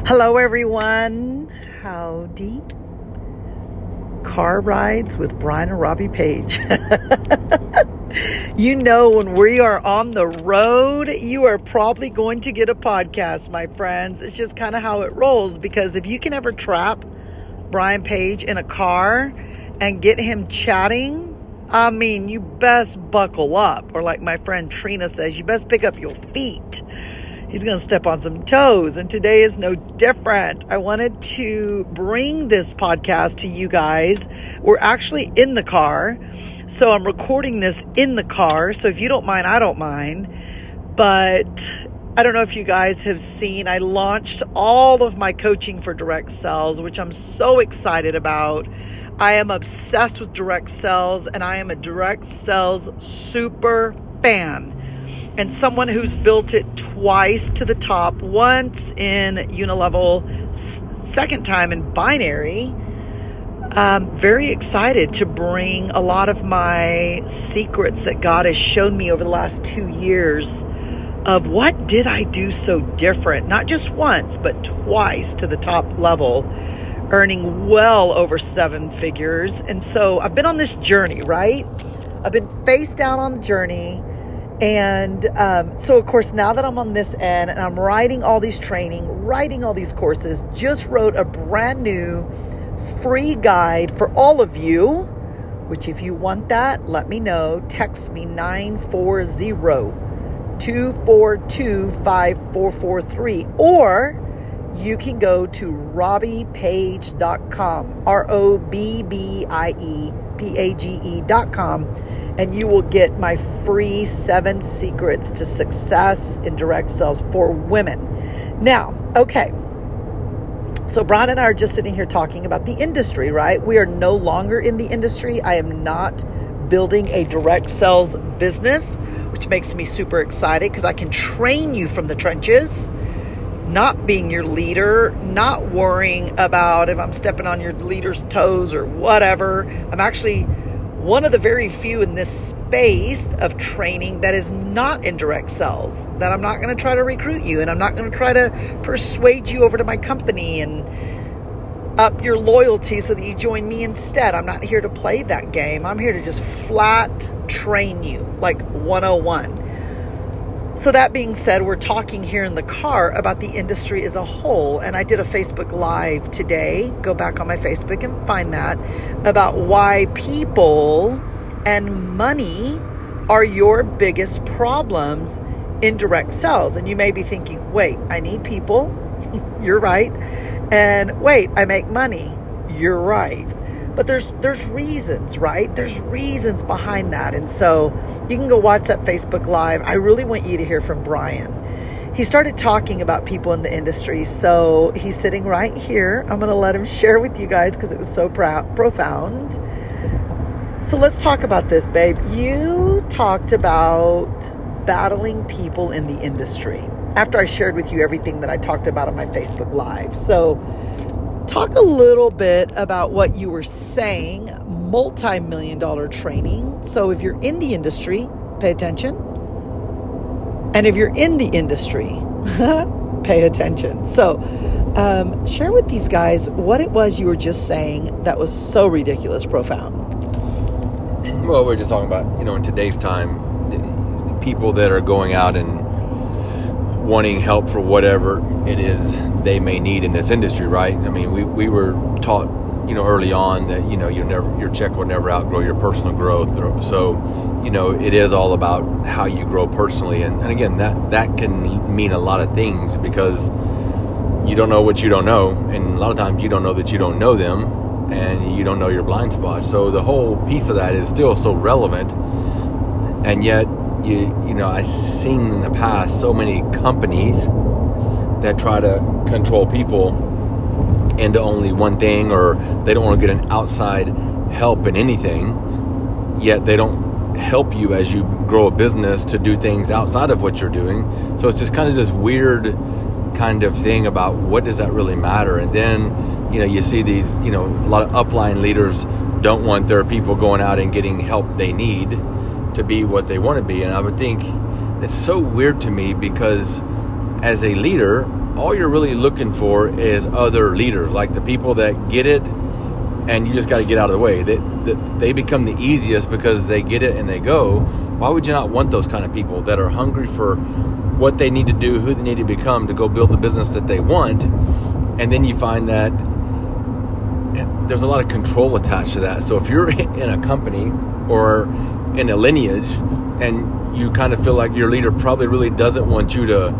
Hello, everyone. Howdy. Car rides with Brian and Robbie Page. You know, when we are on the road, you are probably going to get a podcast, my friends. It's just kind of how it rolls, because if you can ever trap Brian Page in a car and get him chatting, I mean, you best buckle up. Or like my friend Trina says, you best pick up your feet. He's going to step on some toes, and today is no different. I wanted to bring this podcast to you guys. We're actually in the car, so I'm recording this in the car. So if you don't mind, I don't mind. But I don't know if you guys have seen, I launched all of my coaching for direct sales, which I'm so excited about. I am obsessed with direct sales, and I am a direct sales super fan. And someone who's built it twice to the top, once in Unilevel, second time in Binary. Very excited to bring a lot of my secrets that God has shown me over the last 2 years of what did I do so different, not just once, but twice to the top level, earning well over 7 figures. And so I've been on this journey, right? I've been face down on the journey. And so, of course, now that I'm on this end and I'm writing all these training, writing all these courses, just wrote a brand new free guide for all of you, which if you want that, let me know. Text me 940-242-5443, or you can go to robbiepage.com, ROBBIEPAGE.com, and you will get my free 7 secrets to success in direct sales for women. Now, okay. So Brian and I are just sitting here talking about the industry, right? We are no longer in the industry. I am not building a direct sales business, which makes me super excited because I can train you from the trenches, not being your leader, not worrying about if I'm stepping on your leader's toes or whatever. I'm actually one of the very few in this space of training that is not in direct sales, that I'm not going to try to recruit you, and I'm not going to try to persuade you over to my company and up your loyalty so that you join me instead. I'm not here to play that game. I'm here to just flat train you like 101. So that being said, we're talking here in the car about the industry as a whole. And I did a Facebook Live today. Go back on my Facebook and find that, about why people and money are your biggest problems in direct sales. And you may be thinking, wait, I need people. You're right. And wait, I make money. You're right. But there's reasons, right? There's reasons behind that. And so you can go watch that Facebook Live. I really want you to hear from Brian. He started talking about people in the industry. So he's sitting right here. I'm going to let him share with you guys because it was so profound. So let's talk about this, babe. You talked about battling people in the industry after I shared with you everything that I talked about on my Facebook Live. So talk a little bit about what you were saying, multi-million-dollar training. So if you're in the industry, pay attention. And if you're in the industry, pay attention. So share with these guys what it was you were just saying that was so ridiculous, profound. Well, we're just talking about, in today's time, people that are going out and wanting help for whatever it is they may need in this industry, right? I mean, we were taught, early on that, your check will never outgrow your personal growth. So, it is all about how you grow personally. And again, that can mean a lot of things, because you don't know what you don't know. And a lot of times you don't know that you don't know them, and you don't know your blind spot. So the whole piece of that is still so relevant. And yet, I've seen in the past so many companies that try to control people into only one thing, or they don't want to get an outside help in anything, yet they don't help you as you grow a business to do things outside of what you're doing. So it's just kind of this weird kind of thing about what does that really matter. And then, you see these, a lot of upline leaders don't want their people going out and getting help they need to be what they want to be. And I would think it's so weird to me, because as a leader, all you're really looking for is other leaders, like the people that get it, and you just got to get out of the way. They become the easiest because they get it and they go. Why would you not want those kind of people that are hungry for what they need to do, who they need to become to go build the business that they want? And then you find that there's a lot of control attached to that. So if you're in a company or in a lineage and you kind of feel like your leader probably really doesn't want you to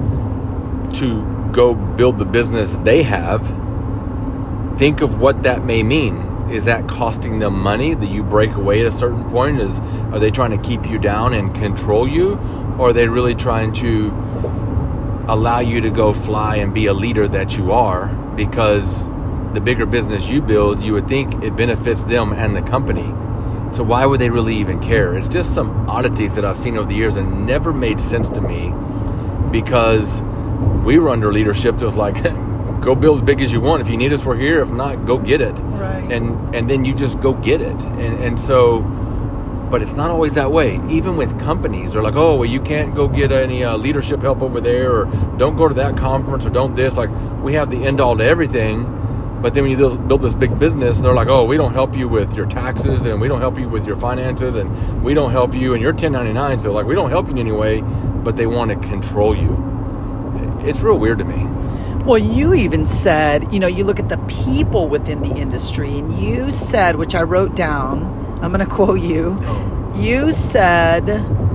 go build the business they have, think of what that may mean. Is that costing them money that you break away at a certain point? Are they trying to keep you down and control you? Or are they really trying to allow you to go fly and be a leader that you are? Because the bigger business you build, you would think it benefits them and the company. So why would they really even care? It's just some oddities that I've seen over the years and never made sense to me, because we were under leadership that was like, go build as big as you want. If you need us, we're here. If not, go get it. Right. And then you just go get it. And so, but it's not always that way. Even with companies, they're like, oh, well, you can't go get any leadership help over there, or don't go to that conference, or don't this. Like, we have the end all to everything. But then when you build this big business, they're like, oh, we don't help you with your taxes, and we don't help you with your finances, and we don't help you, and you're 1099. So like, we don't help you in any way, but they want to control you. It's real weird to me. Well, you even said, you look at the people within the industry, and you said, which I wrote down, I'm going to quote you. You said,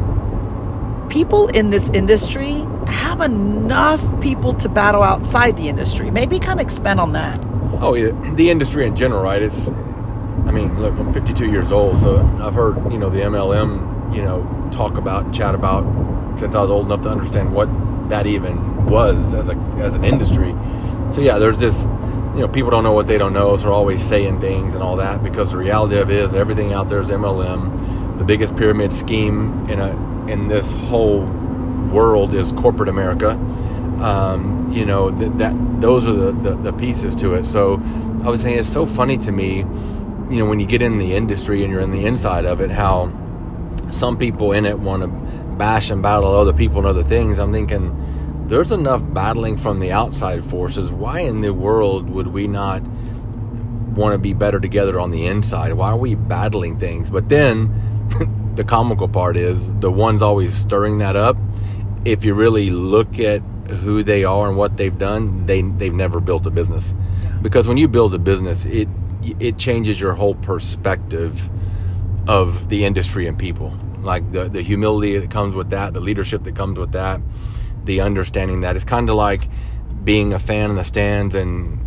people in this industry have enough people to battle outside the industry. Maybe kind of expand on that. Oh, yeah, the industry in general, right? Look, I'm 52 years old, so I've heard, the MLM, talk about and chat about since I was old enough to understand what that even was as an industry. So yeah, there's this, people don't know what they don't know, so they're always saying things and all that, because the reality of it is everything out there is MLM. The biggest pyramid scheme in this whole world is corporate America. Those are the pieces to it. So I was saying, it's so funny to me, when you get in the industry and you're in the inside of it, how some people in it want to bash and battle other people and other things. I'm thinking, there's enough battling from the outside forces. Why in the world would we not want to be better together on the inside? Why are we battling things? But then the comical part is the ones always stirring that up. If you really look at who they are and what they've done, they've never built a business. Yeah. Because when you build a business, it changes your whole perspective of the industry and people. Like the humility that comes with that, the leadership that comes with that, the understanding that it's kind of like being a fan in the stands and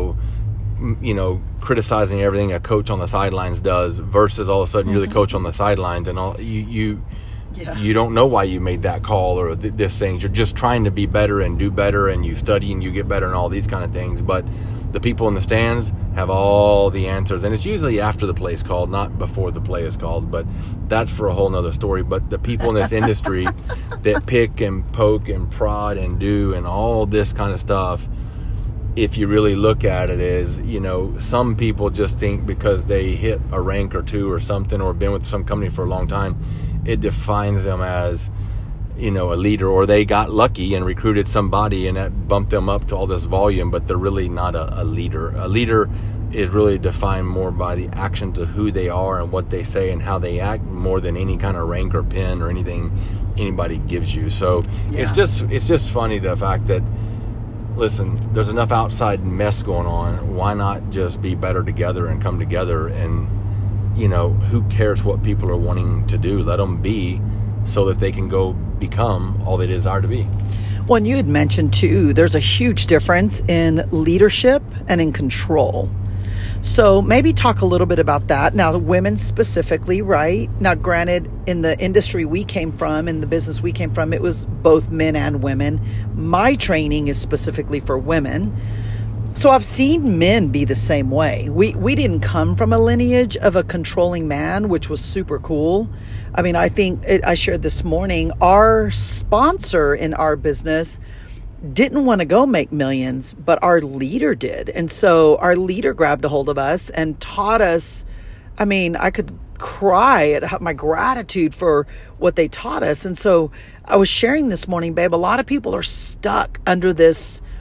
criticizing everything a coach on the sidelines does, versus all of a sudden you're the coach on the sidelines and all you don't know why you made that call or this thing. You're just trying to be better and do better, and you study and you get better and all these kind of things. But the people in the stands have all the answers, and it's usually after the play is called, not before the play is called, but that's for a whole nother story. But the people in this industry that pick and poke and prod and do and all this kind of stuff, if you really look at it, is, some people just think because they hit a rank or two or something, or been with some company for a long time, it defines them as, a leader, or they got lucky and recruited somebody and that bumped them up to all this volume, but they're really not a leader. A leader is really defined more by the actions of who they are and what they say and how they act, more than any kind of rank or pin or anything anybody gives you. So it's just funny, the fact that, listen, there's enough outside mess going on. Why not just be better together and come together? And who cares what people are wanting to do? Let them be, so that they can go become all they desire to be. Well, and you had mentioned too, there's a huge difference in leadership and in control. So maybe talk a little bit about that. Now, women specifically, right? Now, granted, in the industry we came from, in the business we came from, it was both men and women. My training is specifically for women. So I've seen men be the same way. We didn't come from a lineage of a controlling man, which was super cool. I think I shared this morning, our sponsor in our business didn't want to go make millions, but our leader did. And so our leader grabbed a hold of us and taught us. I could cry at my gratitude for what they taught us. And so I was sharing this morning, babe, a lot of people are stuck under this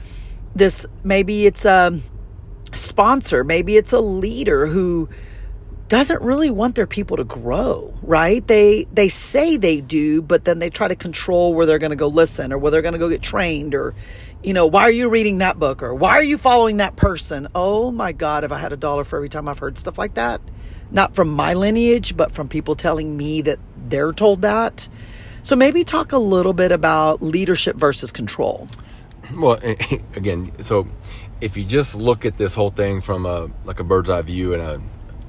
maybe it's a sponsor, maybe it's a leader who doesn't really want their people to grow, right? They say they do, but then they try to control where they're going to go listen or where they're going to go get trained or, why are you reading that book or why are you following that person? Oh my God, if I had $1 for every time I've heard stuff like that, not from my lineage, but from people telling me that they're told that. So maybe talk a little bit about leadership versus control. Well, again, so if you just look at this whole thing from a bird's eye view and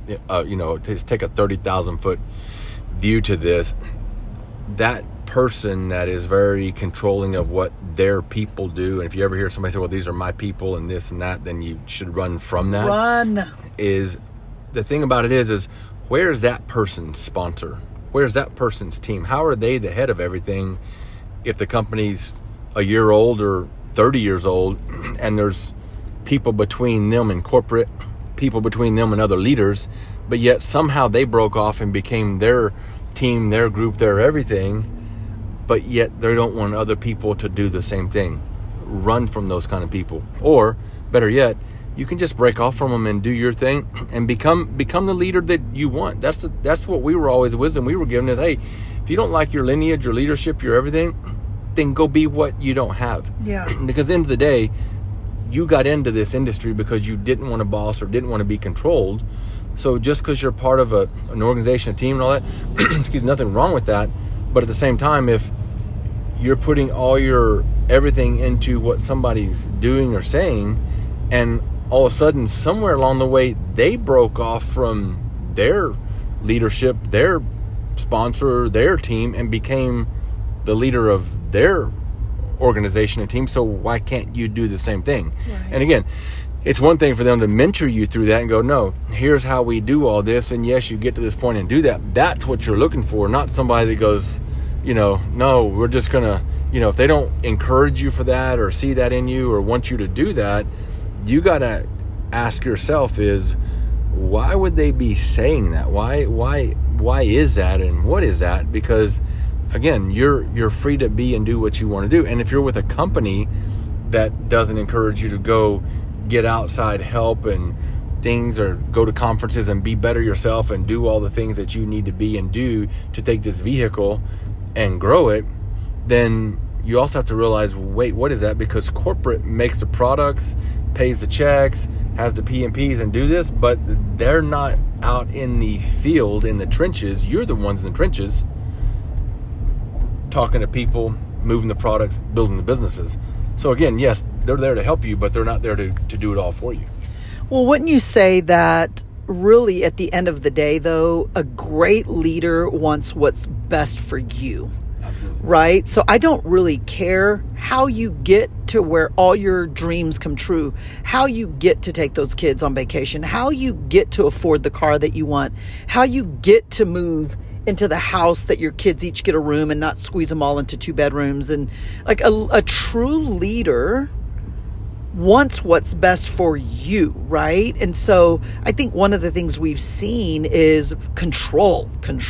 just take a 30,000 foot view to this, that person that is very controlling of what their people do, and if you ever hear somebody say, well, these are my people and this and that, then you should run from that. Is the thing about it is where's that person's sponsor? Where's that person's team? How are they the head of everything if the company's a year old or 30 years old and there's people between them and corporate, people between them and other leaders, but yet somehow they broke off and became their team, their group, their everything, but yet they don't want other people to do the same thing. Run from those kind of people. Or better yet, you can just break off from them and do your thing and become the leader that you want. That's what we were always, the wisdom we were given is, hey, if you don't like your lineage, your leadership, your everything, then go be what you don't have. Yeah. Because at the end of the day, you got into this industry because you didn't want a boss or didn't want to be controlled. So just because you're part of an organization, a team and all that, excuse me, nothing wrong with that. But at the same time, if you're putting all your everything into what somebody's doing or saying, and all of a sudden, somewhere along the way, they broke off from their leadership, their sponsor, their team, and became the leader of their organization and team. So why can't you do the same thing? Right. And again, it's one thing for them to mentor you through that and go, no, here's how we do all this. And yes, you get to this point and do that. That's what you're looking for, not somebody that goes, no, we're just going to, if they don't encourage you for that or see that in you or want you to do that, you got to ask yourself is, why would they be saying that? Why is that? And what is that? Because again, you're free to be and do what you want to do. And if you're with a company that doesn't encourage you to go get outside help and things, or go to conferences and be better yourself and do all the things that you need to be and do to take this vehicle and grow it, then you also have to realize, wait, what is that? Because corporate makes the products, pays the checks, has the P&Ps and do this, but they're not out in the field, in the trenches. You're the ones in the trenches talking to people, moving the products, building the businesses. So again, yes, they're there to help you, but they're not there to do it all for you. Well, wouldn't you say that really at the end of the day, though, a great leader wants what's best for you? Absolutely. Right? So I don't really care how you get to where all your dreams come true, how you get to take those kids on vacation, how you get to afford the car that you want, how you get to move into the house that your kids each get a room and not squeeze them all into 2 bedrooms. And like a true leader wants what's best for you, right? And so I think one of the things we've seen is control.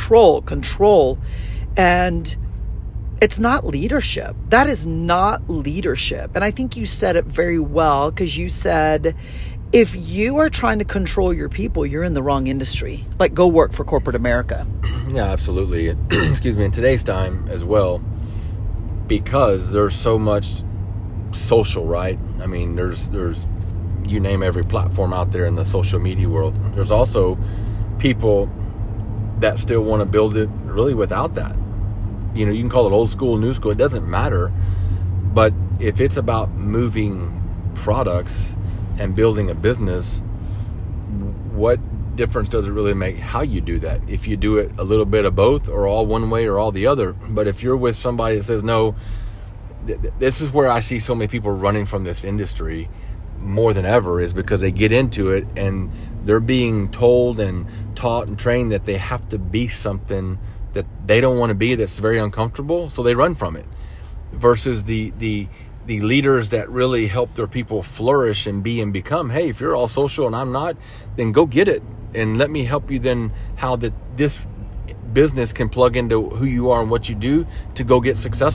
And it's not leadership. That is not leadership. And I think you said it very well, because you said, if you are trying to control your people, you're in the wrong industry. Like, go work for corporate America. Yeah, absolutely. Excuse me. In today's time as well, because there's so much social, right? I mean, there's you name every platform out there in the social media world. There's also people that still want to build it really without that. You can call it old school, new school. It doesn't matter. But if it's about moving products and building a business, what difference does it really make how you do that? If you do it a little bit of both, or all one way or all the other. But if you're with somebody that says, no, this is where I see so many people running from this industry more than ever, is because they get into it and they're being told and taught and trained that they have to be something that they don't want to be, that's very uncomfortable, so they run from it. Versus the leaders that really help their people flourish and be and become, hey, if you're all social and I'm not, then go get it and let me help you then how this business can plug into who you are and what you do to go get successful.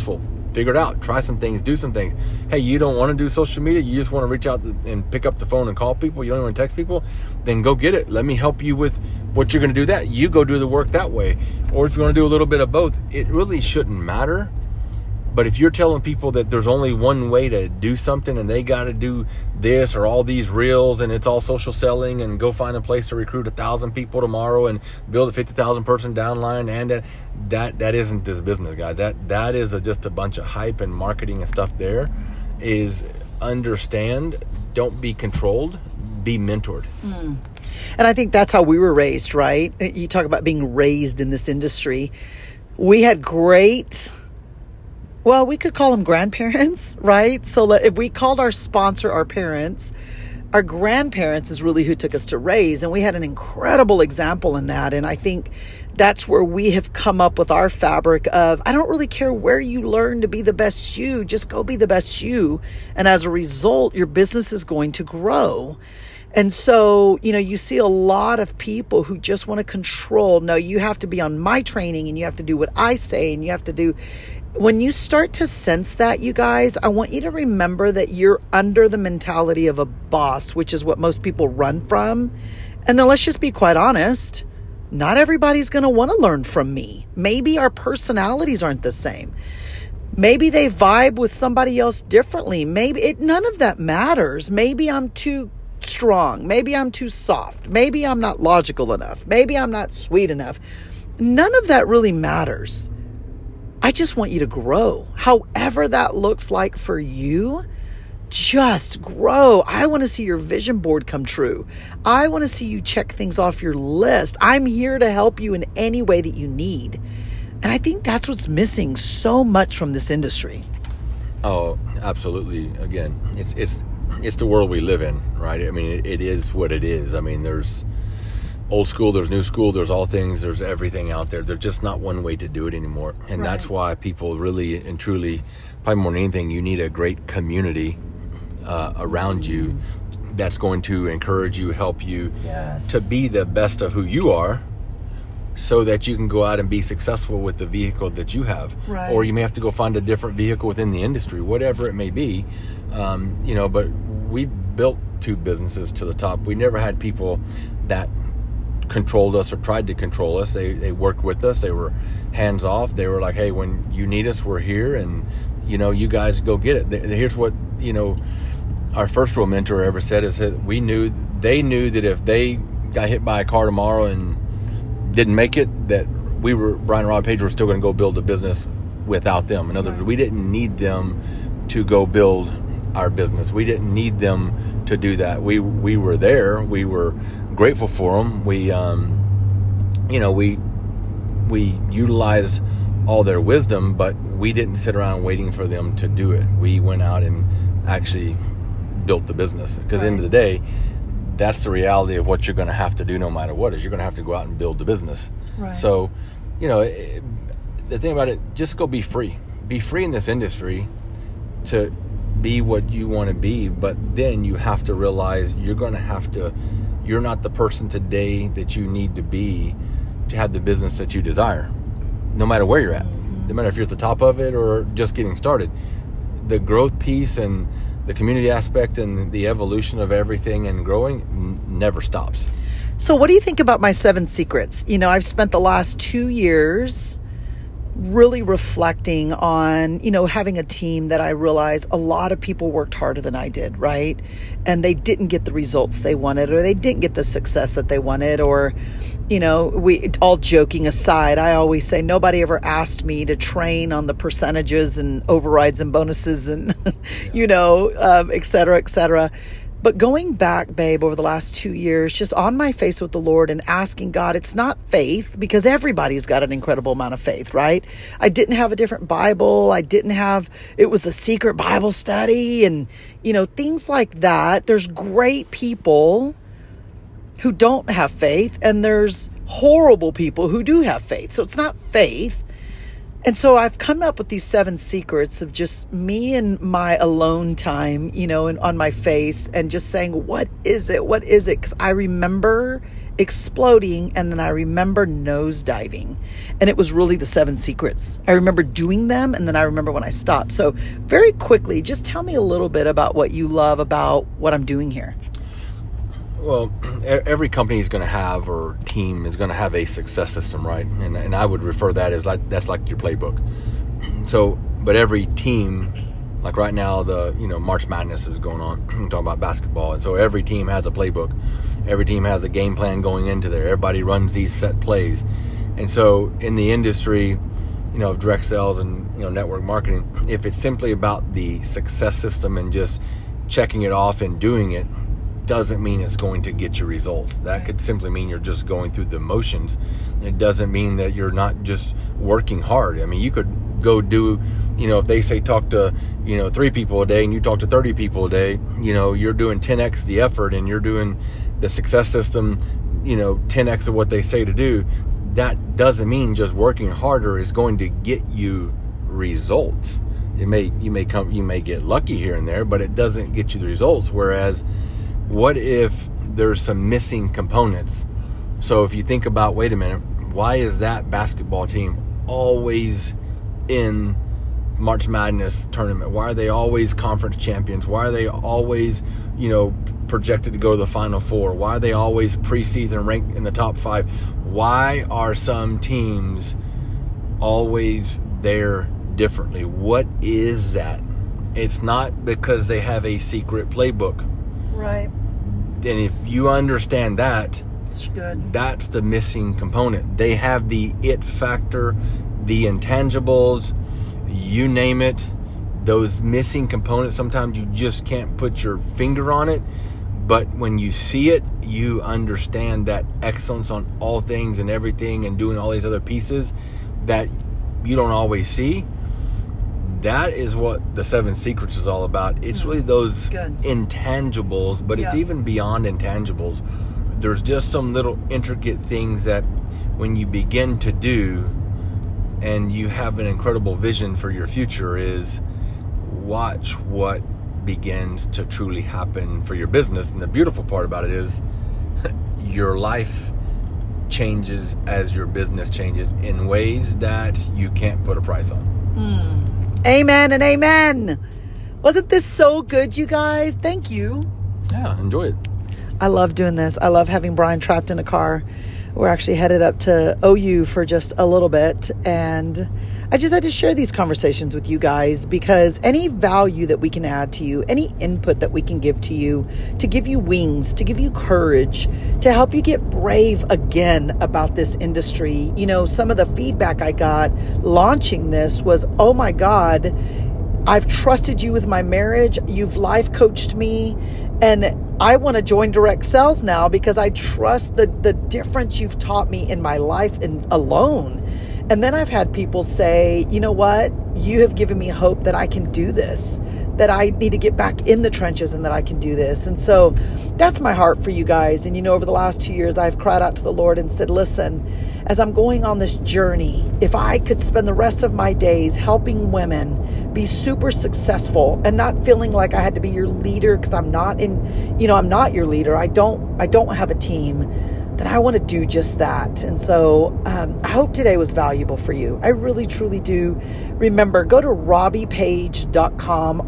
figure it out. Try some things, do some things. Hey, you don't want to do social media? You just want to reach out and pick up the phone and call people? You don't want to text people? Then go get it. Let me help you with what you're going to do that. You go do the work that way. Or if you want to do a little bit of both, it really shouldn't matter. But if you're telling people that there's only one way to do something and they got to do this or all these reels and it's all social selling and go find a place to recruit 1,000 people tomorrow and build a 50,000 person downline, and that isn't this business, guys. That is just a bunch of hype and marketing and stuff. There is understand, don't be controlled, be mentored. And I think that's how we were raised, right? You talk about being raised in this industry. We had great... Well, we could call them grandparents, right? So if we called our sponsor our parents, our grandparents is really who took us to raise. And we had an incredible example in that. And I think that's where we have come up with our fabric of, I don't really care where you learn to be the best you, just go be the best you. And as a result, your business is going to grow. And so, you see a lot of people who just want to control. No, you have to be on my training and you have to do what I say and you have to do... When you start to sense that, you guys, I want you to remember that you're under the mentality of a boss, which is what most people run from. And then let's just be quite honest. Not everybody's going to want to learn from me. Maybe our personalities aren't the same. Maybe they vibe with somebody else differently. None of that matters. Maybe I'm too strong. Maybe I'm too soft. Maybe I'm not logical enough. Maybe I'm not sweet enough. None of that really matters. I just want you to grow. However that looks like for you, just grow. I want to see your vision board come true. I want to see you check things off your list. I'm here to help you in any way that you need. And I think that's what's missing so much from this industry. Oh, absolutely. Again, it's the world we live in, right? I mean, it is what it is. I mean, there's old school, there's new school, there's all things, there's everything out there. There's just not one way to do it anymore. And That's why people really and truly, probably more than anything, you need a great community around you that's going to encourage you, help you to be the best of who you are, so that you can go out and be successful with the vehicle that you have. Right. Or you may have to go find a different vehicle within the industry, whatever it may be. But we built 2 businesses to the top. We never had people that controlled us or tried to control us. They worked with us. They were hands off. They were like, hey, when you need us, we're here, and you guys go get it. Here's what our first real mentor ever said is that they knew that if they got hit by a car tomorrow and didn't make it, that Brian and Rob Page were still going to go build a business without them. In other words, we didn't need them to go build our business. We didn't need them to do that. We were there. We were grateful for them. We utilized all their wisdom, but we didn't sit around waiting for them to do it. We went out and actually built the business. Because at the end of the day, that's the reality of what you're going to have to do no matter what, is you're going to have to go out and build the business. Right. So, the thing about it, just go be free. Be free in this industry to be what you want to be, but then you have to realize you're not the person today that you need to be to have the business that you desire, no matter where you're at. No matter if you're at the top of it or just getting started. The growth piece and the community aspect and the evolution of everything and growing never stops. So what do you think about my 7 secrets? I've spent the last 2 years really reflecting on, having a team that I realize a lot of people worked harder than I did, right? And they didn't get the results they wanted, or they didn't get the success that they wanted, or, we all joking aside, I always say nobody ever asked me to train on the percentages and overrides and bonuses and, et cetera, et cetera. But going back, babe, over the last 2 years, just on my face with the Lord and asking God, it's not faith, because everybody's got an incredible amount of faith, right? I didn't have a different Bible. It was the secret Bible study and, things like that. There's great people who don't have faith, and there's horrible people who do have faith. So it's not faith. And so I've come up with these 7 secrets of just me and my alone time, and on my face, and just saying, what is it? What is it? Because I remember exploding, and then I remember nosediving. And it was really the 7 secrets. I remember doing them, and then I remember when I stopped. So very quickly, just tell me a little bit about what you love about what I'm doing here. Well, every company is going to have, or team is going to have a success system, right? And I would refer that as that's like your playbook. So, but every team, like right now, March Madness is going on. I'm talking about basketball. And so every team has a playbook. Every team has a game plan going into there. Everybody runs these set plays. And so in the industry, of direct sales and, network marketing, if it's simply about the success system and just checking it off and doing it, doesn't mean it's going to get you results. That could simply mean you're just going through the motions. It doesn't mean that you're not just working hard. I mean, you could go do, if they say talk to, 3 people a day and you talk to 30 people a day, you're doing 10x the effort and you're doing the success system, 10x of what they say to do. That doesn't mean just working harder is going to get you results. You may get lucky here and there, but it doesn't get you the results. Whereas, what if there's some missing components? So if you think about, wait a minute, why is that basketball team always in March Madness tournament? Why are they always conference champions? Why are they always, projected to go to the Final Four? Why are they always preseason ranked in the top 5? Why are some teams always there differently? What is that? It's not because they have a secret playbook. Right. And if you understand that, that's good. That's the missing component. They have the it factor, the intangibles, you name it. Those missing components, sometimes you just can't put your finger on it. But when you see it, you understand that excellence on all things and everything and doing all these other pieces that you don't always see. That is what the 7 secrets is all about. It's really those intangibles, but it's even beyond intangibles. There's just some little intricate things that when you begin to do and you have an incredible vision for your future, is watch what begins to truly happen for your business. And the beautiful part about it is your life changes as your business changes in ways that you can't put a price on. Amen and amen. Wasn't this so good, you guys? Thank you. Yeah, enjoy it. I love doing this. I love having Brian trapped in a car. We're actually headed up to OU for just a little bit. And I just had to share these conversations with you guys because any value that we can add to you, any input that we can give to you, to give you wings, to give you courage, to help you get brave again about this industry. Some of the feedback I got launching this was, oh my God, I've trusted you with my marriage. You've life coached me. And I want to join direct sales now because I trust the difference you've taught me in my life and alone. And then I've had people say, you know what? You have given me hope that I can do this, that I need to get back in the trenches and that I can do this. And so that's my heart for you guys. And, over the last 2 years, I've cried out to the Lord and said, listen, as I'm going on this journey, if I could spend the rest of my days helping women be super successful and not feeling like I had to be your leader because I'm not I'm not your leader. I don't have a team. Then I want to do just that. And so I hope today was valuable for you. I really, truly do. Remember, go to robbiepage.com,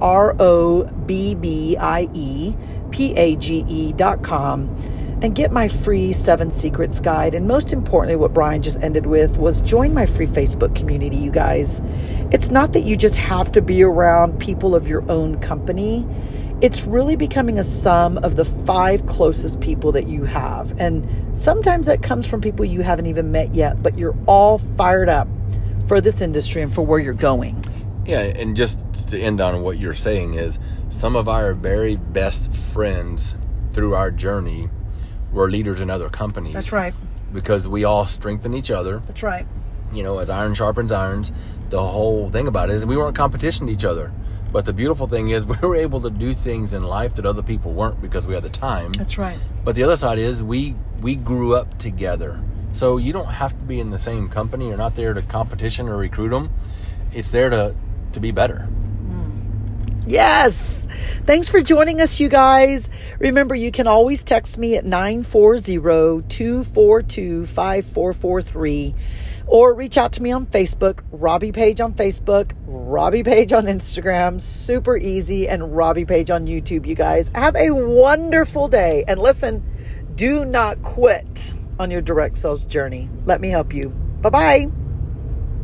ROBBIEPAGE.com, and get my free 7 Secrets guide. And most importantly, what Brian just ended with was join my free Facebook community, you guys. It's not that you just have to be around people of your own company. It's really becoming a sum of the 5 closest people that you have. And sometimes that comes from people you haven't even met yet, but you're all fired up for this industry and for where you're going. Yeah, and just to end on what you're saying is some of our very best friends through our journey were leaders in other companies. That's right. Because we all strengthen each other. That's right. As iron sharpens irons, the whole thing about it is we weren't competition to each other. But the beautiful thing is we were able to do things in life that other people weren't because we had the time. That's right. But the other side is we grew up together. So you don't have to be in the same company. You're not there to competition or recruit them. It's there to be better. Yes. Thanks for joining us, you guys. Remember, you can always text me at 940-242-5443 or reach out to me on Facebook, Robbie Page on Facebook, Robbie Page on Instagram, super easy, and Robbie Page on YouTube, you guys. Have a wonderful day. And listen, do not quit on your direct sales journey. Let me help you. Bye-bye.